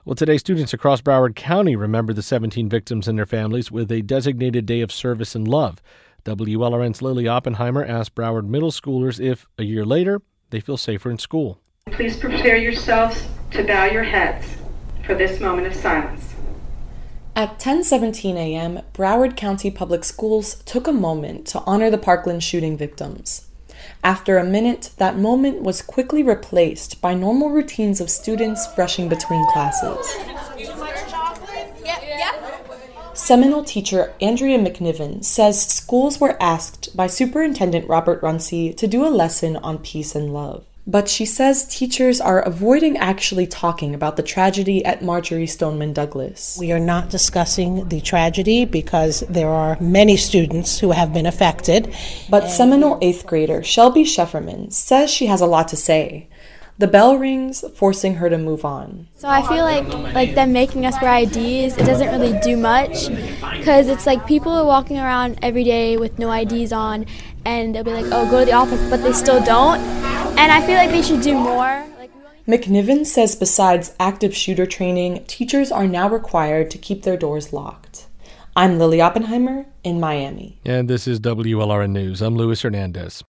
Well, today, students across Broward County remember the 17 victims and their families with a designated day of service and love. WLRN's Lily Oppenheimer asked Broward middle schoolers if, a year later, they feel safer in school. Please prepare yourselves to bow your heads for this moment of silence. At 10:17 a.m., Broward County Public Schools took a moment to honor the Parkland shooting victims. After a minute, that moment was quickly replaced by normal routines of students rushing between classes. Seminole teacher Andrea McNiven says schools were asked by Superintendent Robert Runcie to do a lesson on peace and love. But she says teachers are avoiding actually talking about the tragedy at Marjory Stoneman Douglas. We are not discussing the tragedy because there are many students who have been affected. But Seminole 8th grader Shelby Shefferman says she has a lot to say. The bell rings, forcing her to move on. So I feel like them making us wear IDs, it doesn't really do much because it's like people are walking around every day with no IDs on and they'll be like, oh, go to the office, but they still don't. And I feel like they should do more. McNiven says besides active shooter training, teachers are now required to keep their doors locked. I'm Lily Oppenheimer in Miami. And this is WLRN News. I'm Luis Hernandez.